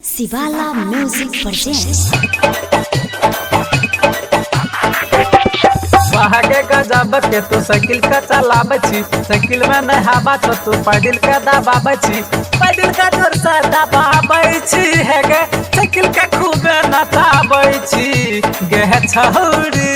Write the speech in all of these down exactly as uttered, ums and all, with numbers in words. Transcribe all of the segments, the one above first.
शिवाला music presents. भागे गजब के तू साइकिल का चलाबची, साइकिल में नहीं हवा तो तू पैडल का दबाबची, पैडल का जोर से दबाबची है गे, साइकिल का खूब नचाबची गे छौड़ी।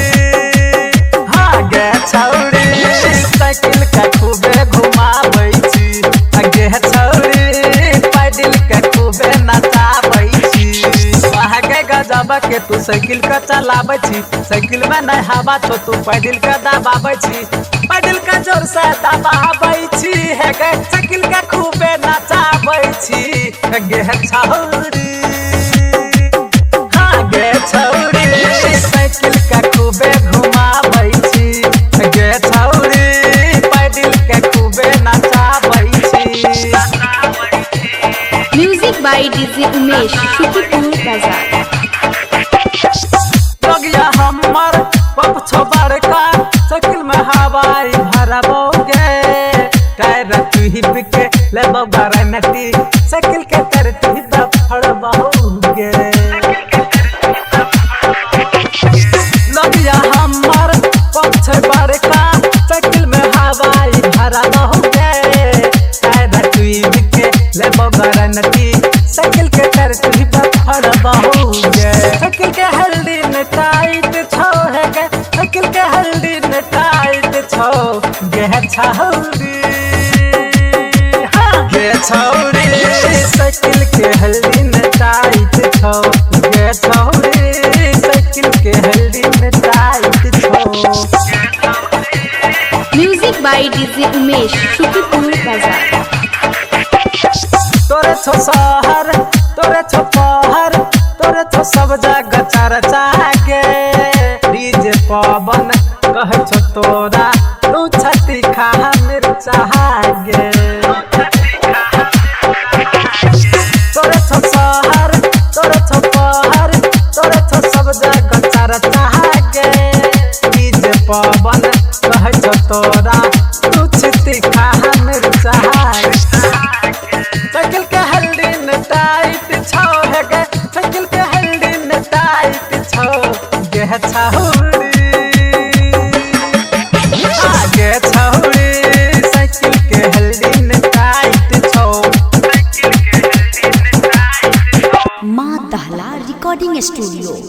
हाँ गे छौड़ी साइकिल का खूब घुमाबची गे छौड़ी, पैडल का खूब नचाबची। भागे गजब के तू साइकिल का चलाबची, साइकिल में नहीं हवा तो तू पैडल का दबाबची, पैडल का जोर से दबाबची है गे, साइकिल का खूबे नचाबची गे छौड़ी। हाँ गे छौड़ी साइकिल का खूबे घुमाबची गे छौड़ी, पैडल का खूबे नचाबची। Music by DJ Umesh, Shukripur बाजार। लगिया हमर पप छो बड़का, साइकिल में हवाई भरबोगे, टायर तुहिब के लेबो गारंटी, साइकिल के तरतीब फड़बोगे। लगिया हमर पप छो बड़का, साइकिल में हवाई भरबोगे, टायर तुहिब के लेबो गारंटी, साइकिल के तरतीब फड़बोगे। साइकिल के हल्दी न टाइट छो है गे, साइकिल के हल्दी न टाइट छो गे छौड़ी। हाँ गे छौड़ी साइकिल के हल्दी न टाइट छो गे छौड़ी, साइकिल के हल्दी न टाइट छो। Music by DJ Umesh, Shukripur बाजार। तोरे छो शहर तोरे छो पहर, तोरे छो सब जगह चर्चा गे, डीजे पवन कह छो तोरा तू छती खा मिर्चा गे। तोरे छो शहर तोरे छो पहर, तोरे छो सब जगह चर्चा गे, डीजे पवन कह छो तोरा तू छती खा मिर्चा गे। साइकिल के हल्दी न टाइट छो है गे, साइकिल के हल्दी न टाइट छो गे छौड़ी। गे छौड़ी साइकिल के हल्दी न टाइट छो। माँ दहला रिकॉर्डिंग स्टूडियो।